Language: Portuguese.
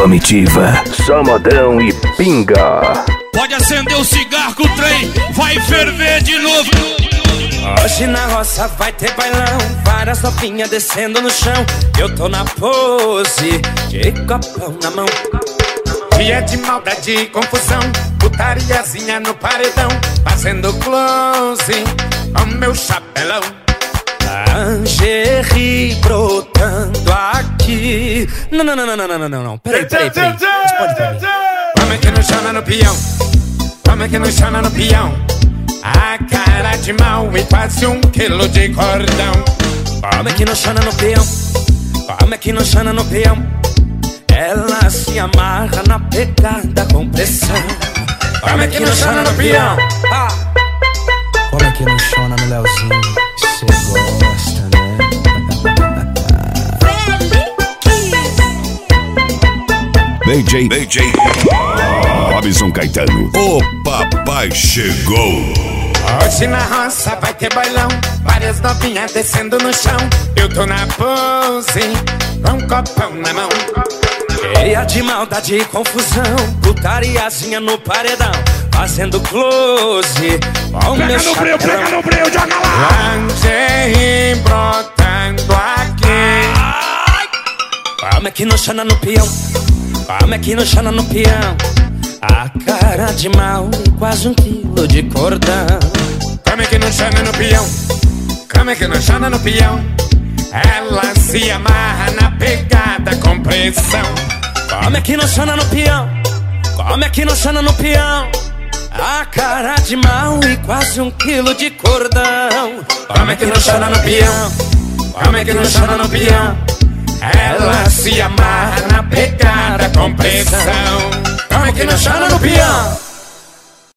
Comitiva, só modão e pinga. Pode acender o cigarro que o trem vai ferver de novo. Hoje na roça vai ter bailão, várias novinhas descendo no chão. Eu tô na pose, de copão na mão. Dia de maldade e confusão, putariazinha no paredão, fazendo close com meu chapelão. Lingerie brotando aqui. Não. Peraí. Como é que não chama no peão? Como é que não chama no peão? A cara de mal e quase 1 quilo de cordão. Como é que não chama no peão? Como é que não chama no peão? Ela se amarra na pegada com pressão. Como é que não chama no peão? Como é que não chama no Leozinho? Cê gosta, né? DJ Robson Caetano, o papai chegou. Hoje na roça vai ter bailão, várias novinhas descendo no chão. Eu tô na pose, com um copão na mão. Cheia de maldade e confusão, putariazinha no paredão, fazendo close com meu chapéu. Pega no breu, joga lá. Lingerie brotando aqui. Como é que não chama no peão? Como é que não chama no peão? A cara de mal e quase 1 quilo de cordão. Como é que não chama no peão? Como é que não chama no peão? Ela se amarra na pegada com pressão. Como é que não chama no peão? Como é que não chama no peão? A cara de mal e quase 1 quilo de cordão. Como é que não chama no peão? Como é que não chama no peão? Ela se amarra na pegada com pressão. Como é que não chama no peão?